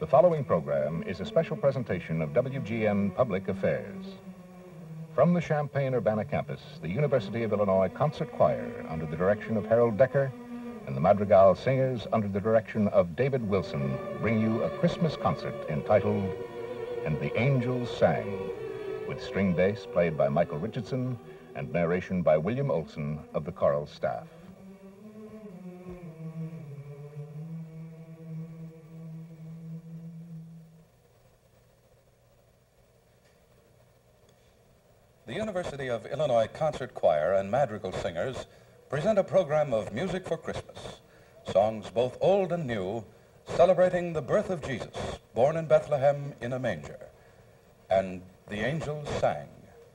following program is a special presentation of WGN Public Affairs. From the Champaign-Urbana campus, the University of Illinois Concert Choir, under the direction of Harold Decker, and the Madrigal Singers, under the direction of David Wilson, bring you a Christmas concert entitled "And the Angels Sang," with string bass played by Michael Richardson and narration by William Olson of the choral staff. The University of Illinois Concert Choir and Madrigal Singers present a program of music for Christmas, songs both old and new, celebrating the birth of Jesus, born in Bethlehem in a manger. And the angels sang.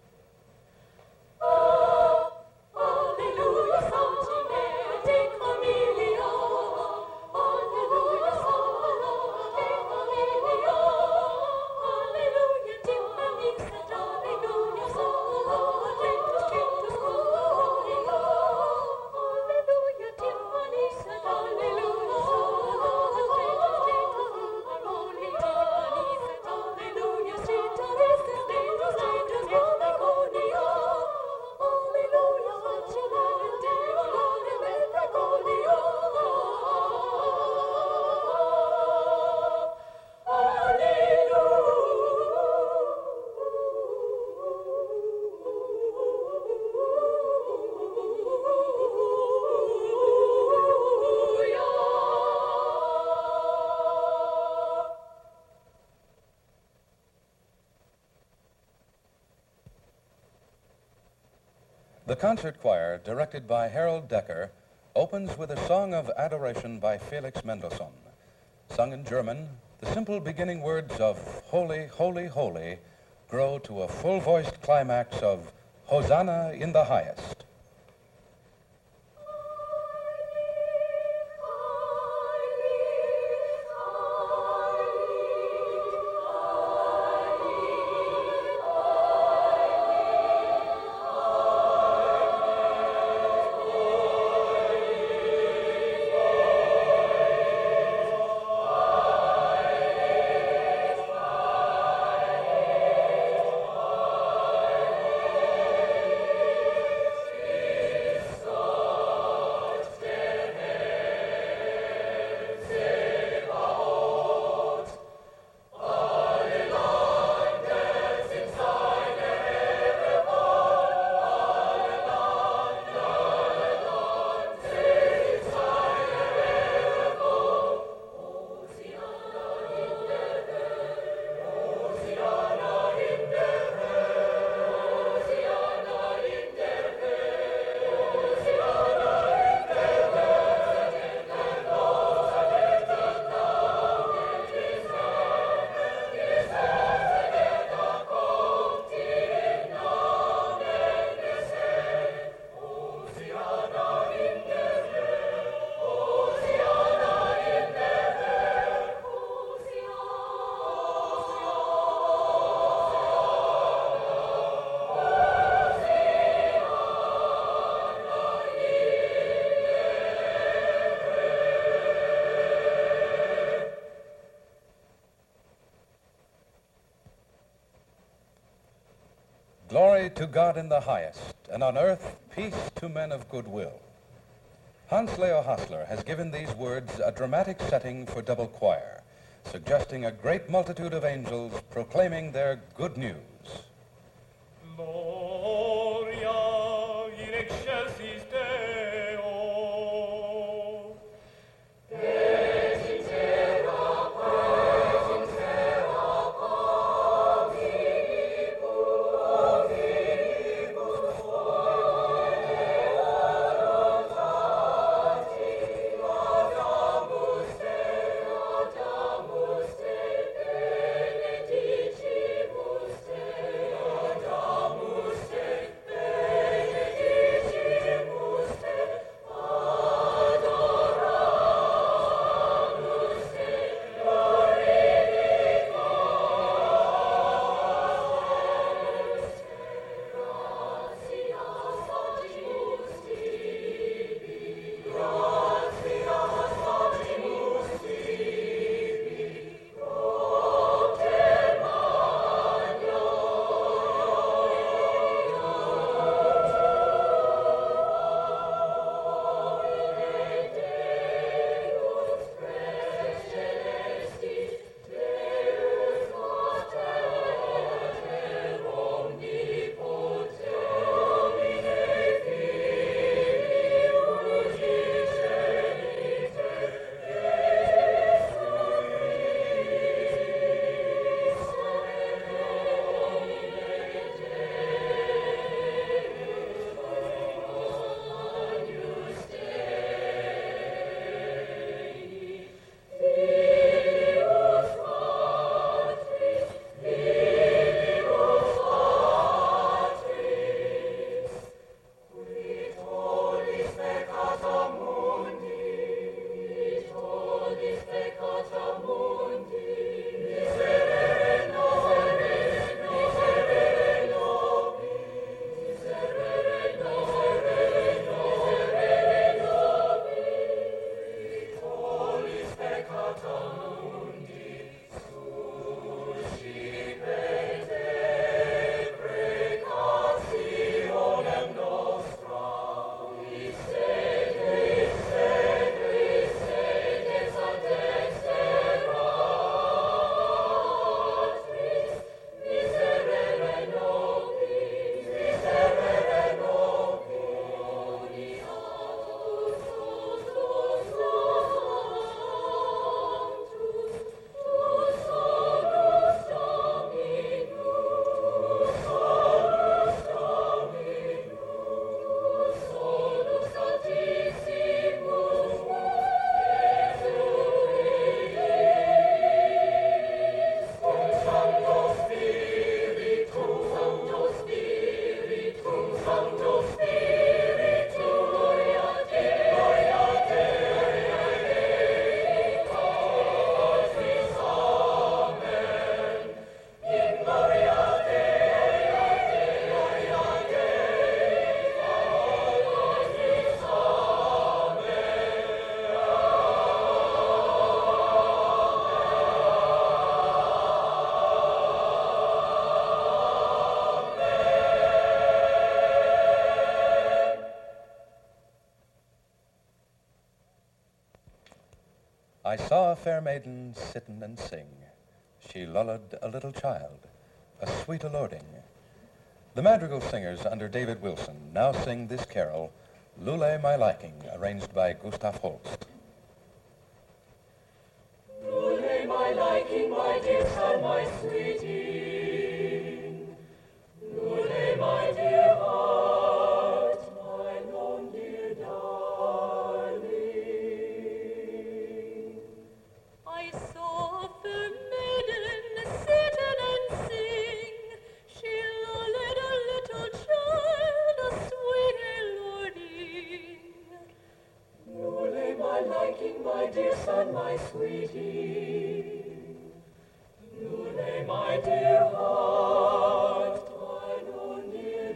The concert choir, directed by Harold Decker, opens with a song of adoration by Felix Mendelssohn. Sung in German, the simple beginning words of "Holy, Holy, Holy" grow to a full-voiced climax of "Hosanna in the highest." Glory to God in the highest, and on earth peace to men of good will. Hans Leo Hassler has given these words a dramatic setting for double choir, suggesting a great multitude of angels proclaiming their good news. Gloria in excelsis Deo. I saw a fair maiden sitten and sing. She lulled a little child, a sweet lording. The madrigal singers under David Wilson now sing this carol, Lule My Liking, arranged by Gustav Holst. Lule my liking, my dear son, my sweeting. Lule my dear heart, mine own dear darling. I saw a fair maiden sitten and sing. She lulled a little child, a sweet lording. Lule my liking, my dear son, my sweeting. Lule my dear heart, mine own dear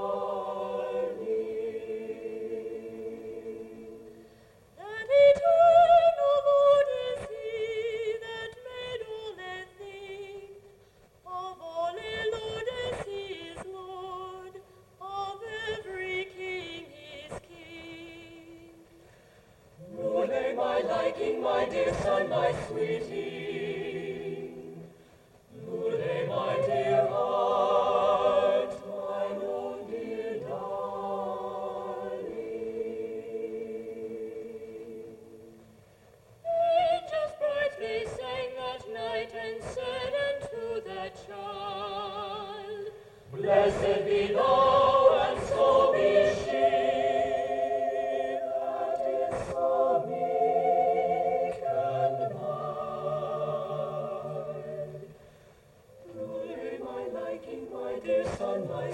darling. That eternal Lord is he that made all their things. Of all a Lord is he is Lord, of every king is king. Lule my liking, my dear son, my sweeting. Lule my dear heart, mine own dear darling. Angels bright they sang that night and said unto that child, Blessed be thou and so be she. That is so meek and mild. Lule my liking, my dear son, my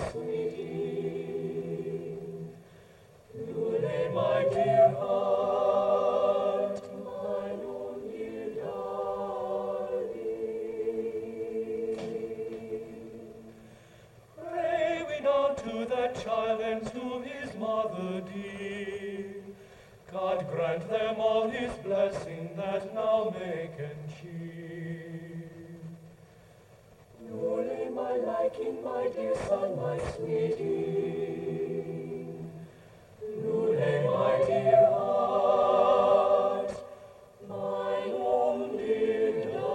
sweeting. Lule my dear heart, mine own dear darling. Pray we now to that child and to his mother dear. God grant them all his blessing that now make and cheer. Lule my liking, my dear son, my sweeting. Lule my dear heart, mine own dear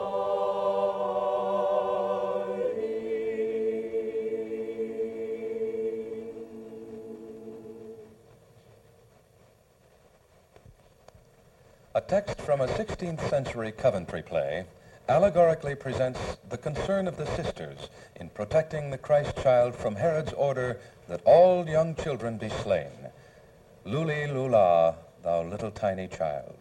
darling. A text from a 16th century Coventry play allegorically presents the concern of the sisters in protecting the Christ child from Herod's order that all young children be slain. Luli lula, thou little tiny child.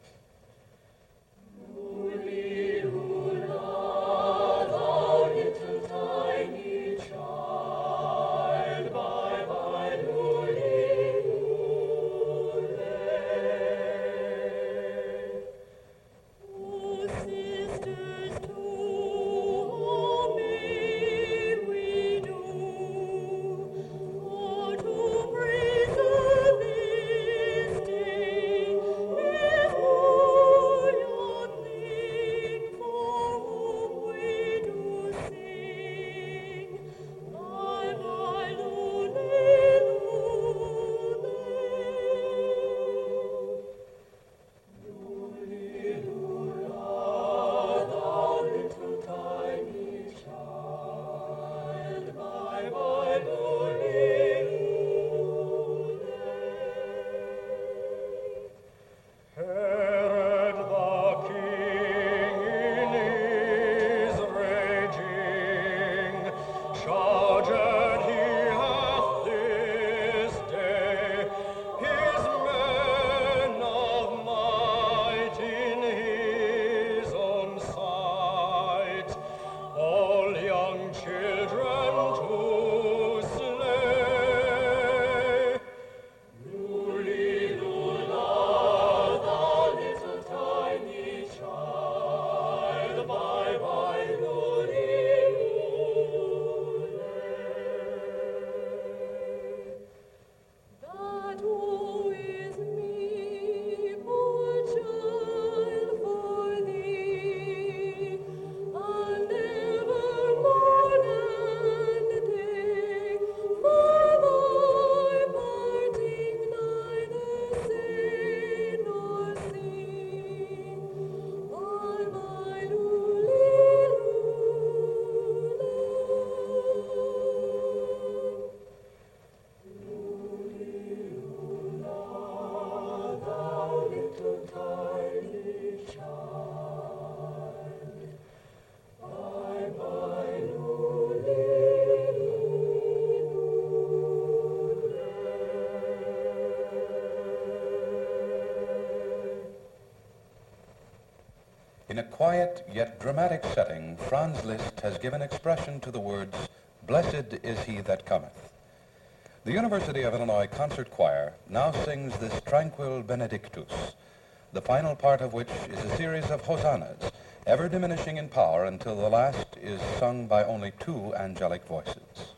Luli lula, thou little tiny child, bye bye, luli lule. Oh, sisters, to me we do, for to preserve this day. quiet yet dramatic setting, Franz Liszt has given expression to the words, "Blessed is he that cometh." The University of Illinois Concert Choir now sings this tranquil Benedictus, the final part of which is a series of hosannas, ever diminishing in power until the last is sung by only two angelic voices.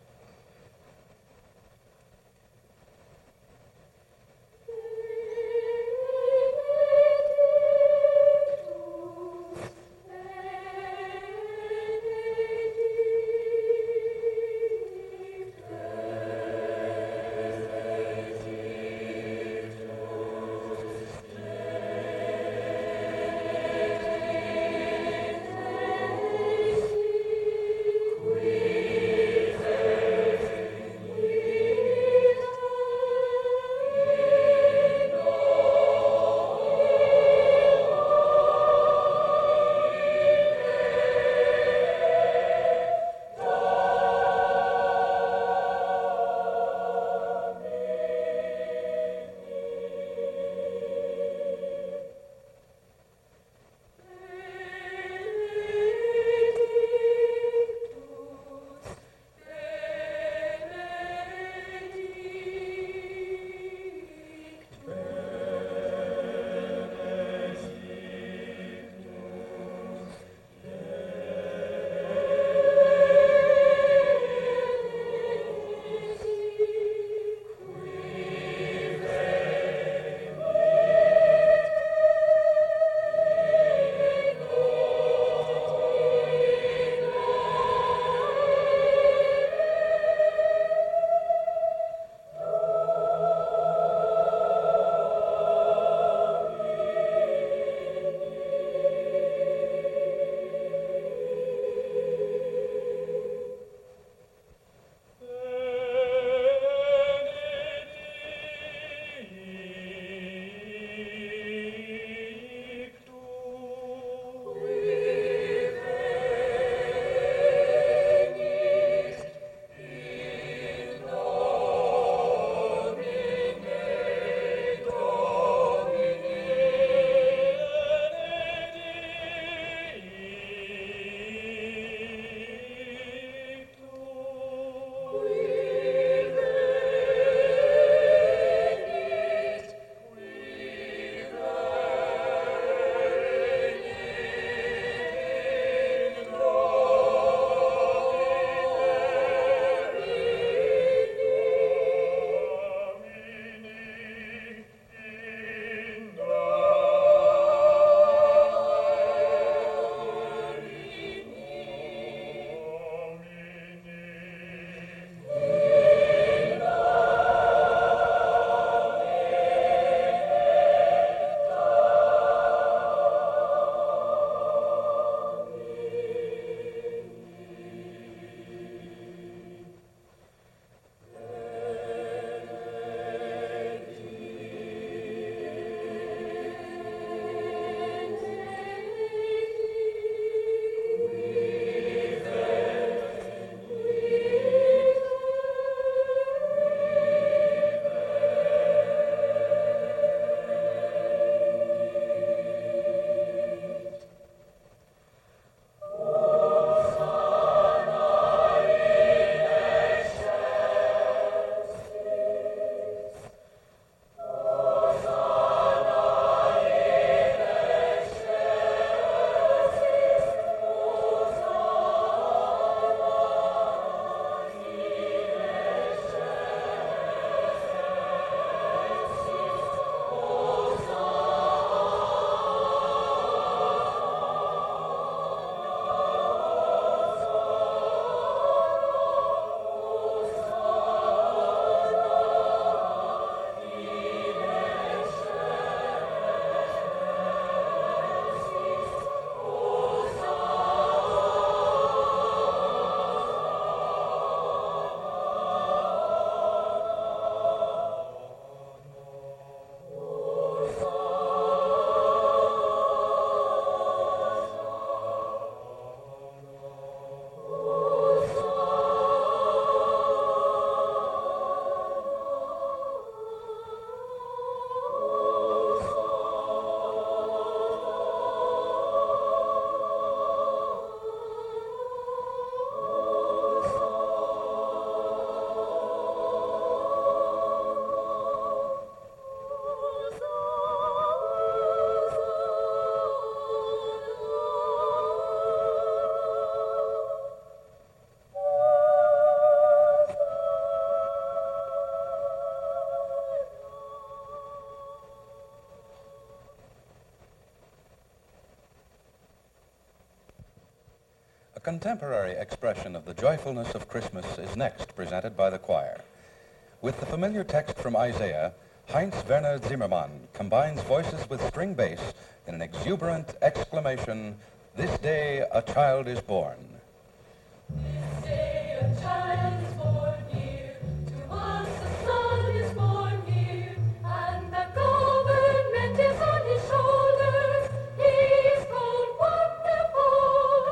contemporary expression of the joyfulness of Christmas is next presented by the choir. With the familiar text from Isaiah, Heinz Werner Zimmermann combines voices with string bass in an exuberant exclamation, "This day a child is born." This day a child is born here, to us a son is born here, and the government is on his shoulders. He's called Wonderful,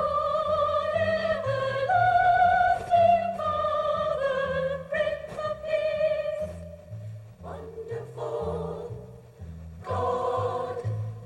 Everlasting Father, Prince of Peace. Wonderful God,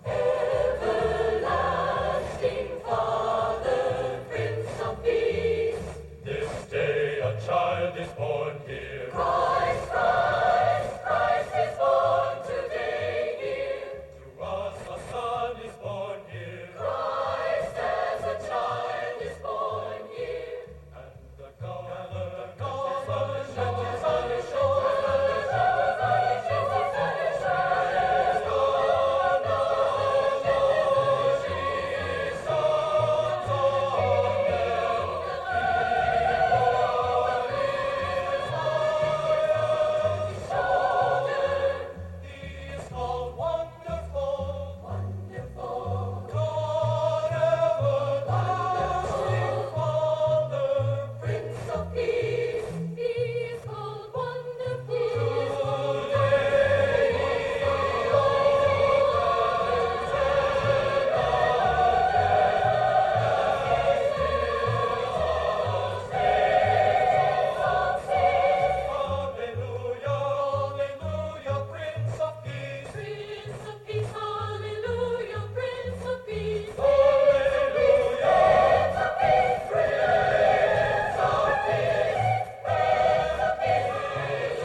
Everlasting Father, Prince of Peace. This day a child is born here. Christ, Christ, Christ is born today here. To us a son is born here. Christ as a child is born here. And the government is on his shoulders. He is called Wonderful, Wonderful, God, Everlasting Father. Prince of Peace. He is called Wonderful. Hallelujah, hallelujah, Prince of Peace. Prince of Peace, hallelujah, Prince of Peace. Hallelujah. Prince of Peace, Prince of Peace, Prince of Peace, Prince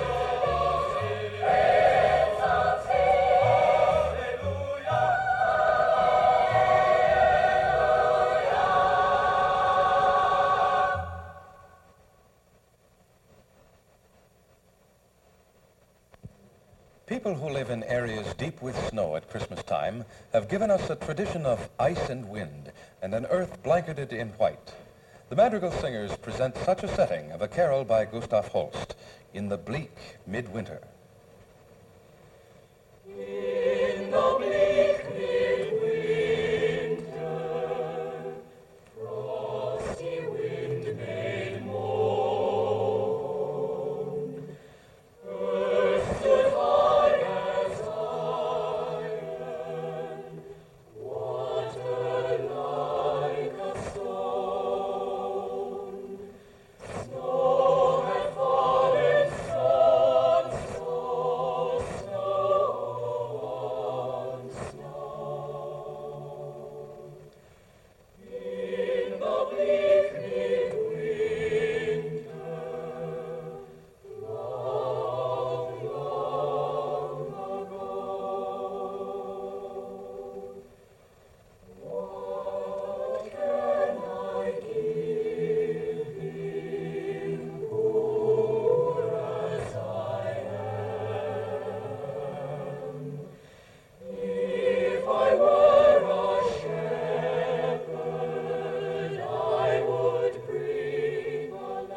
of Peace. People who live in areas deep with snow at Christmas time have given us a tradition of ice and wind and an earth blanketed in white. The Madrigal Singers present such a setting of a carol by Gustav Holst, In the Bleak Midwinter. In the bleak midwinter, frosty wind made moan. Earth stood hard as iron, water like a stone. Snow had fallen, sun, snow on snow. In the bleak midwinter, long, long ago. What can I give him, poor as I am? If I were a shepherd, I would bring a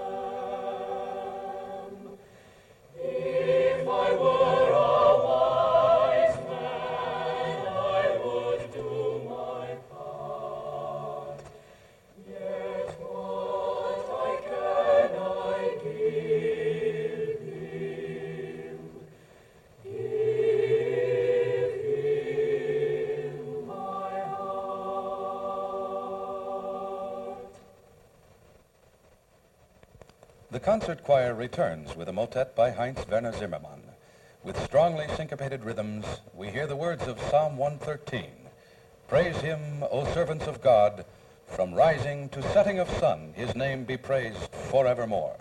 lamb. If I were a wise man, I would do my part. Yet what can I give him? Give him my heart. The concert choir returns with a motet by Heinz Werner Zimmermann. With strongly syncopated rhythms, we hear the words of Psalm 113. Praise him, O servants of God, from rising to setting of sun, his name be praised forevermore.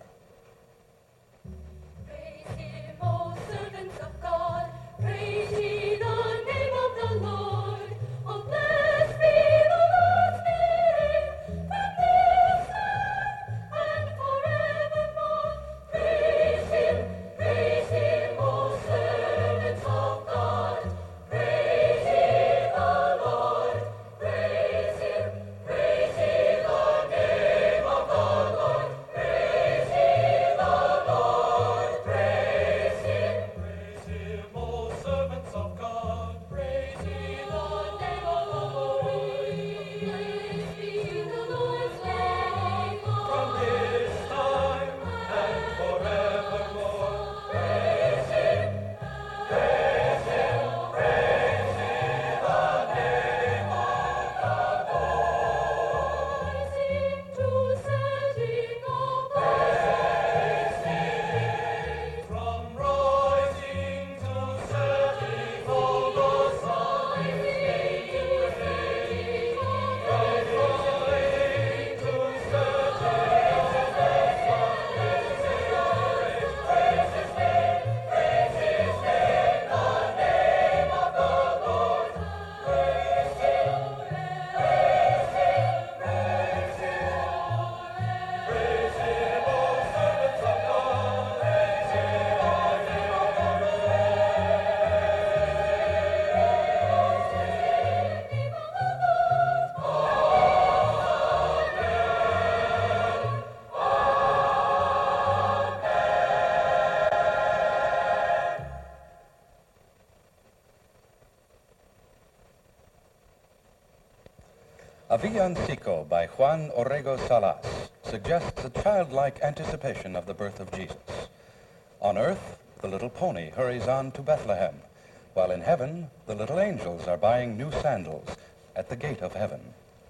Praise him, O servants of God. Praise ye the name of the Lord. Oh, blessed be the Lord's name from this time and forevermore. Praise him, O servants of God. Praise ye the Lord. Praise ye the name Villancico by Juan Orrego Salas suggests a childlike anticipation of the birth of Jesus. On earth, the little pony hurries on to Bethlehem, while in heaven, the little angels are buying new sandals at the gate of heaven.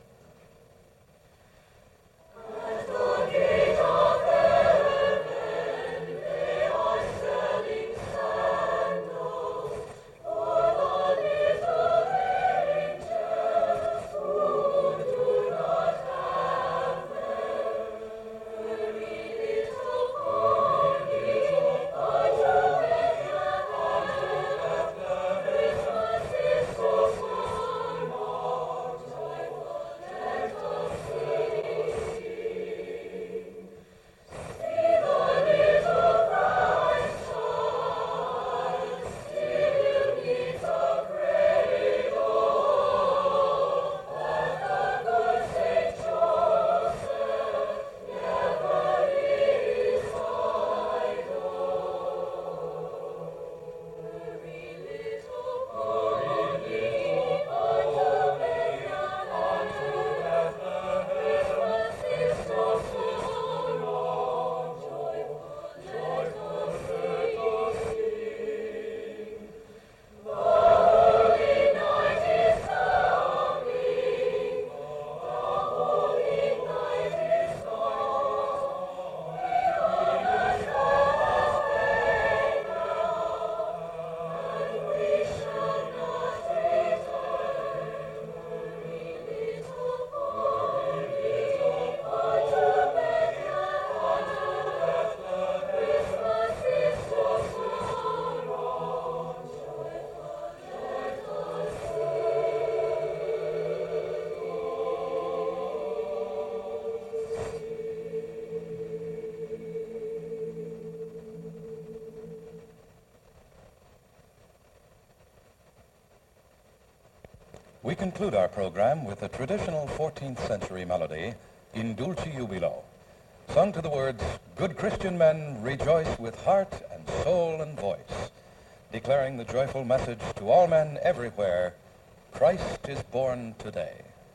We conclude our program with a traditional 14th century melody, In Dulci Jubilo, sung to the words, "Good Christian men, rejoice with heart and soul and voice," declaring the joyful message to all men everywhere, Christ is born today.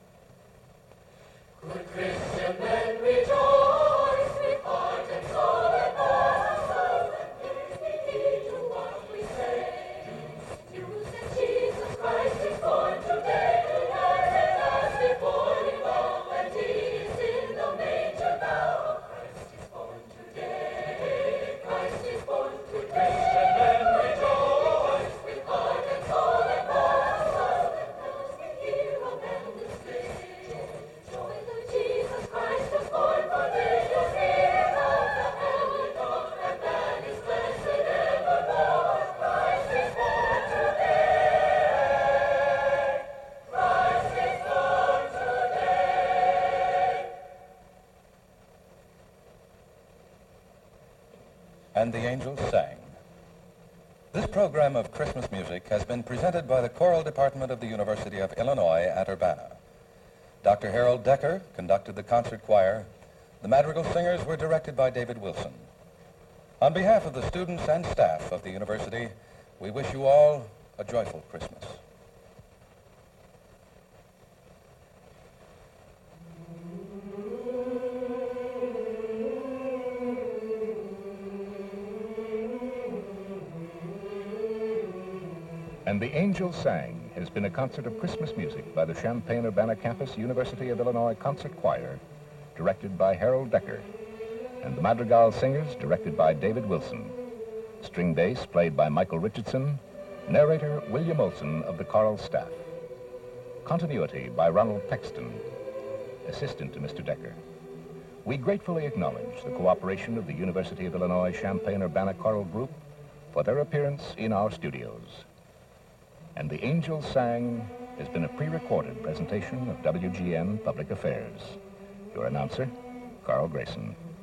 Good Christian men, rejoice with heart and soul and voice, and give heed to what we say. News that Jesus Christ is born today, and as before we know that he is in the manger now. Christ is born today, Christ is born today. Christian men, rejoice with heart and soul and voice, and as we hear of and display. Joy that Jesus Christ was born for thee, you hear of the heavenly dawn, and man is blessed evermore. Christ is born today. Christ is born today. And the angels sang. This program of Christmas music has been presented by the Choral Department of the University of Illinois at Urbana. Dr. Harold Decker conducted the concert choir. The madrigal singers were directed by David Wilson. On behalf of the students and staff of the university, we wish you all a joyful Christmas. And the Angels Sang has been a concert of Christmas music by the Champaign-Urbana campus University of Illinois Concert Choir, directed by Harold Decker, and the Madrigal Singers, directed by David Wilson. String bass played by Michael Richardson, narrator William Olson of the choral staff. Continuity by Ronald Pexton, assistant to Mr. Decker. We gratefully acknowledge the cooperation of the University of Illinois Champaign-Urbana Choral Group for their appearance in our studios. And the Angels Sang has been a pre-recorded presentation of WGN Public Affairs. Your announcer, Carl Grayson.